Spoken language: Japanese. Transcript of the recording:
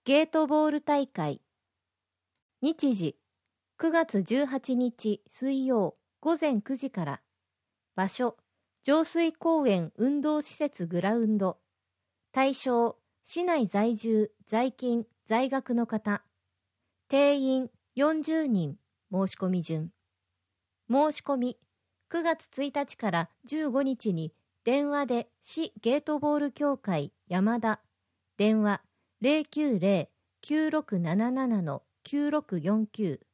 ゲートボール大会。日時9月18日水曜午前9時から。場所上水公園運動施設グラウンド。対象市内在住在勤在学の方。定員40人。申し込み順。申し込み9月1日から15日に電話で市ゲートボール協会山田電話090-9677-9649